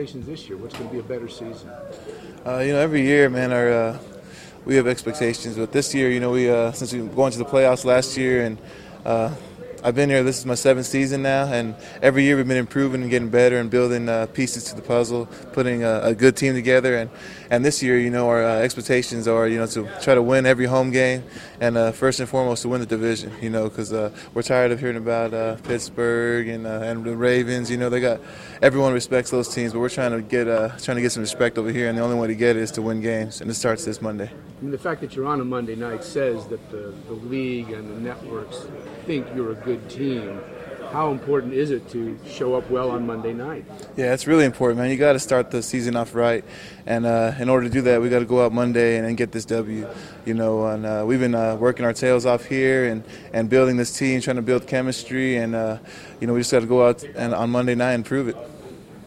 This year, what's going to be a better season? Every year, man, we have expectations. But this year, we since we going to the playoffs last year, and I've been here. This is my 7th season now, and every year we've been improving and getting better and building pieces to the puzzle, putting a good team together. And this year, our expectations are, to try to win every home game, and first and foremost to win the division. Because we're tired of hearing about Pittsburgh and the Ravens. They got everyone respects those teams, but we're trying to get some respect over here, and the only way to get it is to win games, and it starts this Monday. The fact that you're on a Monday night says that the league and the networks think you're a good team. How important is it to show up well on Monday night? Yeah, it's really important, man. You got to start the season off right, and in order to do that, we got to go out Monday and get this W. And we've been working our tails off here and building this team, trying to build chemistry, and we just got to go out and on Monday night and prove it.